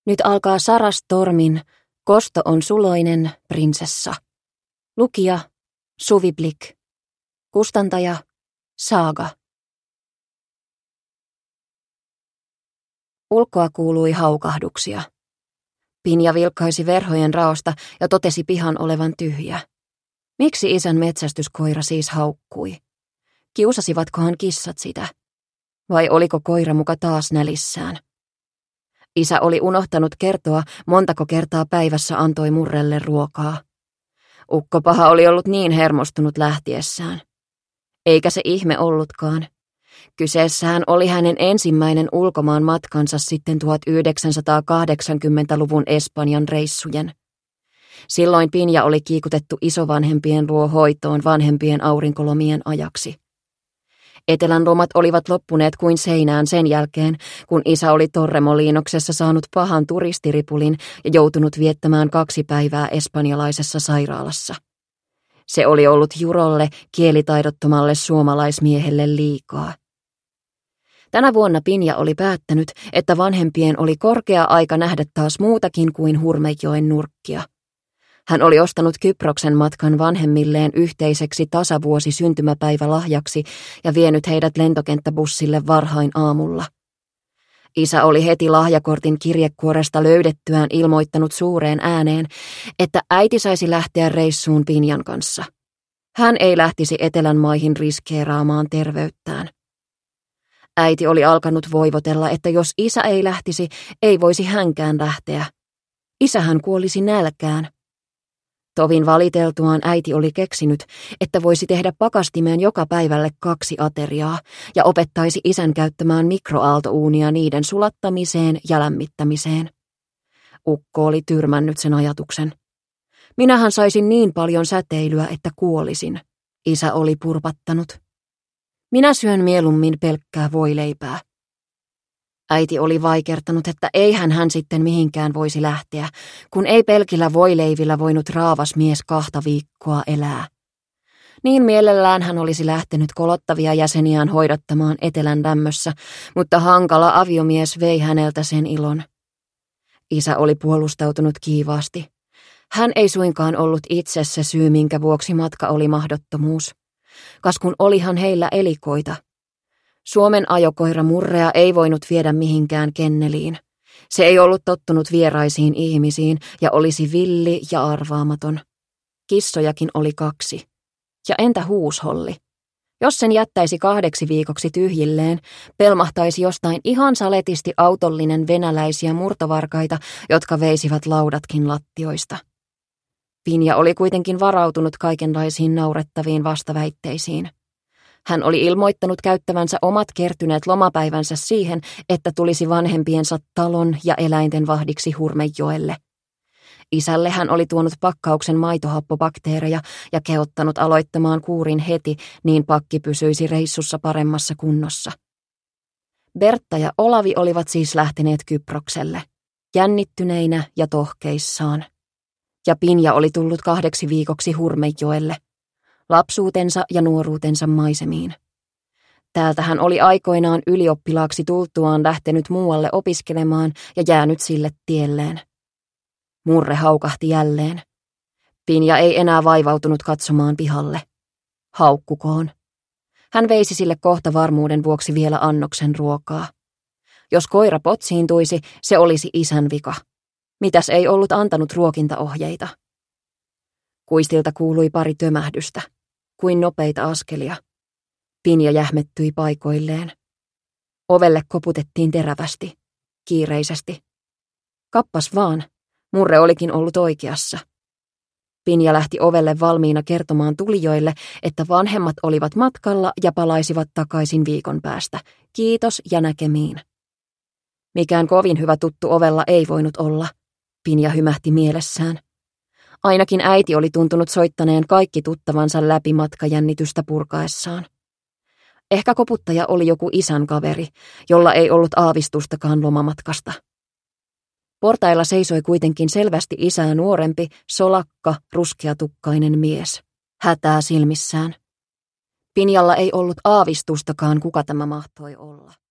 Nyt alkaa Sara Stormin Kosto on suloinen prinsessa. Lukija Suvi Blick. Kustantaja Saaga. Ulkoa kuului haukahduksia. Pinja vilkkaisi verhojen raosta ja totesi pihan olevan tyhjä. Miksi isän metsästyskoira siis haukkui? Kiusasivatkohan kissat sitä? Vai oliko koira muka taas nälissään? Isä oli unohtanut kertoa, montako kertaa päivässä antoi Murrelle ruokaa. Ukkopaha oli ollut niin hermostunut lähtiessään. Eikä se ihme ollutkaan. Kyseessähän oli hänen ensimmäinen ulkomaan matkansa sitten 1980-luvun Espanjan reissujen. Silloin Pinja oli kiikutettu isovanhempien luo hoitoon vanhempien aurinkolomien ajaksi. Etelän lomat olivat loppuneet kuin seinään sen jälkeen, kun isä oli Torremoliinoksessa saanut pahan turistiripulin ja joutunut viettämään 2 päivää espanjalaisessa sairaalassa. Se oli ollut Jurolle, kielitaidottomalle suomalaismiehelle liikaa. Tänä vuonna Pinja oli päättänyt, että vanhempien oli korkea aika nähdä taas muutakin kuin Hurmejoen nurkkia. Hän oli ostanut Kyproksen matkan vanhemmilleen yhteiseksi tasavuosi syntymäpäivälahjaksi ja vienyt heidät lentokenttäbussille varhain aamulla. Isä oli heti lahjakortin kirjekuoresta löydettyään ilmoittanut suureen ääneen, että äiti saisi lähteä reissuun Pinjan kanssa. Hän ei lähtisi etelän maihin riskeeraamaan terveyttään. Äiti oli alkanut voivotella, että jos isä ei lähtisi, ei voisi hänkään lähteä. Isähän kuolisi nälkään. Tovin valiteltuaan äiti oli keksinyt, että voisi tehdä pakastimeen joka päivälle 2 ateriaa ja opettaisi isän käyttämään mikroaaltouunia niiden sulattamiseen ja lämmittämiseen. Ukko oli tyrmännyt sen ajatuksen. Minähän saisin niin paljon säteilyä, että kuolisin, isä oli purpattanut. Minä syön mieluummin pelkkää voileipää. Äiti oli vaikertanut, että eihän hän sitten mihinkään voisi lähteä, kun ei pelkillä voileivillä voinut raavas mies 2 viikkoa elää. Niin mielellään hän olisi lähtenyt kolottavia jäseniään hoidattamaan etelän lämmössä, mutta hankala aviomies vei häneltä sen ilon. Isä oli puolustautunut kiivaasti. Hän ei suinkaan ollut itse se syy, minkä vuoksi matka oli mahdottomuus. Kas kun olihan heillä elikoita. Suomen ajokoira Murrea ei voinut viedä mihinkään kenneliin. Se ei ollut tottunut vieraisiin ihmisiin ja olisi villi ja arvaamaton. Kissojakin oli 2. Ja entä huusholli? Jos sen jättäisi 2 viikoksi tyhjilleen, pelmahtaisi jostain ihan saletisti autollinen venäläisiä murtovarkaita, jotka veisivät laudatkin lattioista. Pinja oli kuitenkin varautunut kaikenlaisiin naurettaviin vastaväitteisiin. Hän oli ilmoittanut käyttävänsä omat kertyneet lomapäivänsä siihen, että tulisi vanhempiensa talon ja eläinten vahdiksi Hurmejoelle. Isälle hän oli tuonut pakkauksen maitohappobakteereja ja kehottanut aloittamaan kuurin heti, niin pakki pysyisi reissussa paremmassa kunnossa. Bertta ja Olavi olivat siis lähteneet Kyprokselle, jännittyneinä ja tohkeissaan. Ja Pinja oli tullut 2 viikoksi Hurmejoelle, lapsuutensa ja nuoruutensa maisemiin. Täältä hän oli aikoinaan ylioppilaaksi tultuaan lähtenyt muualle opiskelemaan ja jäänyt sille tielleen. Murre haukahti jälleen. Pinja ei enää vaivautunut katsomaan pihalle. Haukkukoon. Hän veisi sille kohta varmuuden vuoksi vielä annoksen ruokaa. Jos koira potsiintuisi, se olisi isän vika. Mitäs ei ollut antanut ruokintaohjeita? Kuistilta kuului pari tömähdystä, kuin nopeita askelia. Pinja jähmettyi paikoilleen. Ovelle koputettiin terävästi, kiireisesti. Kappas vaan, Murre olikin ollut oikeassa. Pinja lähti ovelle valmiina kertomaan tulijoille, että vanhemmat olivat matkalla ja palaisivat takaisin viikon päästä. Kiitos ja näkemiin. Mikään kovin hyvä tuttu ovella ei voinut olla, Pinja hymähti mielessään. Ainakin äiti oli tuntunut soittaneen kaikki tuttavansa läpi matkajännitystä purkaessaan. Ehkä koputtaja oli joku isän kaveri, jolla ei ollut aavistustakaan lomamatkasta. Portailla seisoi kuitenkin selvästi isää nuorempi, solakka, ruskeatukkainen mies, hätää silmissään. Pinjalla ei ollut aavistustakaan, kuka tämä mahtoi olla.